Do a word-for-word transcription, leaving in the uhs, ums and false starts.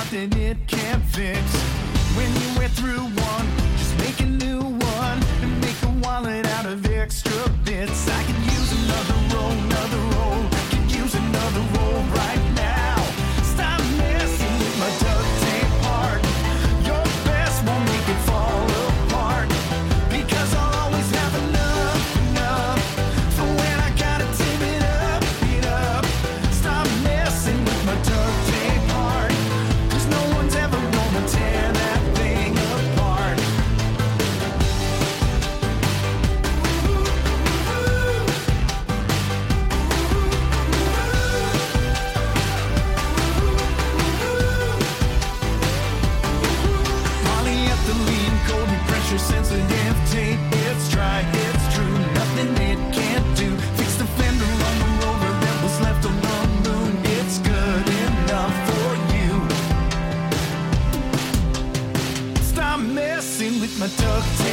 nothing it can't fix. When you wear through one, just make a new one and make a wallet out of extra bits. I could use another roll, another roll. I could use another roll right now. Stop messing with my duct tape heart. Your best won't make it fall apart, because I'll always have enough, enough for when I gotta tip it up, it up. Stop messing with my duct tape heart, 'cause no one's ever gonna tear that thing apart. Polyethylene, cold and pressure sensitive tape. It's dry, it's true, nothing it can't do. Fix the fender on the rover that was left on the moon. It's good enough for you. Stop messing with my duct tape.